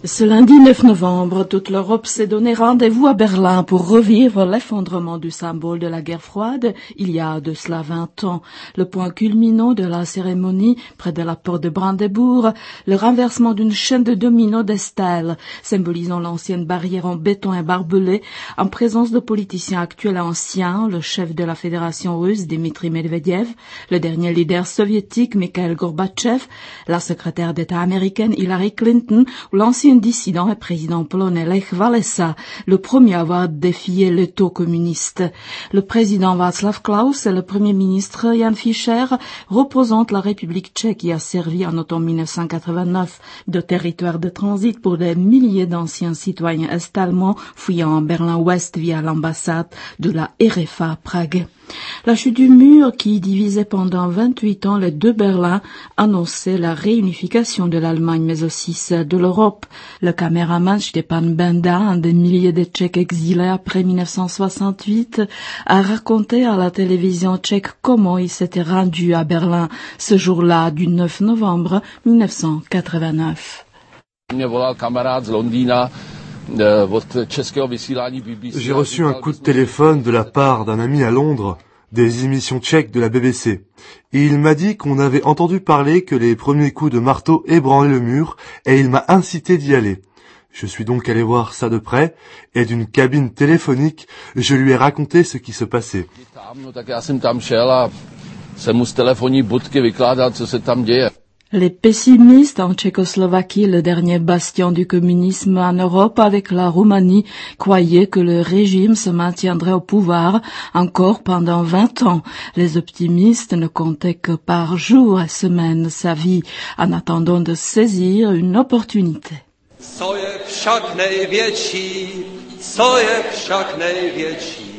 Ce lundi 9 novembre, toute l'Europe s'est donné rendez-vous à Berlin pour revivre l'effondrement du symbole de la guerre froide il y a de cela 20 ans. Le point culminant de la cérémonie, près de la porte de Brandebourg, le renversement d'une chaîne de dominos des stèles, symbolisant l'ancienne barrière en béton et barbelé, en présence de politiciens actuels et anciens, le chef de la Fédération russe Dmitri Medvedev, le dernier leader soviétique Mikhail Gorbatchev, la secrétaire d'État américaine Hillary Clinton ou l'ancien dissident et président polonais Lech Walesa, le premier à avoir défié le taux communiste. Le président Václav Klaus et le premier ministre Jan Fischer représentent la République tchèque qui a servi en automne 1989 de territoire de transit pour des milliers d'anciens citoyens est-allemands fuyant en Berlin-Ouest via l'ambassade de la RFA à Prague. La chute du mur qui divisait pendant 28 ans les deux Berlins annonçait la réunification de l'Allemagne mais aussi celle de l'Europe. Le caméraman Stepan Benda, un des milliers de Tchèques exilés après 1968, a raconté à la télévision tchèque comment il s'était rendu à Berlin ce jour-là du 9 novembre 1989. J'ai reçu un coup de téléphone de la part d'un ami à Londres des émissions tchèques de la BBC. Et il m'a dit qu'on avait entendu parler que les premiers coups de marteau ébranlaient le mur et il m'a incité d'y aller. Je suis donc allé voir ça de près et d'une cabine téléphonique, je lui ai raconté ce qui se passait. Les pessimistes en Tchécoslovaquie, le dernier bastion du communisme en Europe avec la Roumanie, croyaient que le régime se maintiendrait au pouvoir encore pendant 20 ans. Les optimistes ne comptaient que par jours et semaines sa vie en attendant de saisir une opportunité. Co je však největší, co je však největší?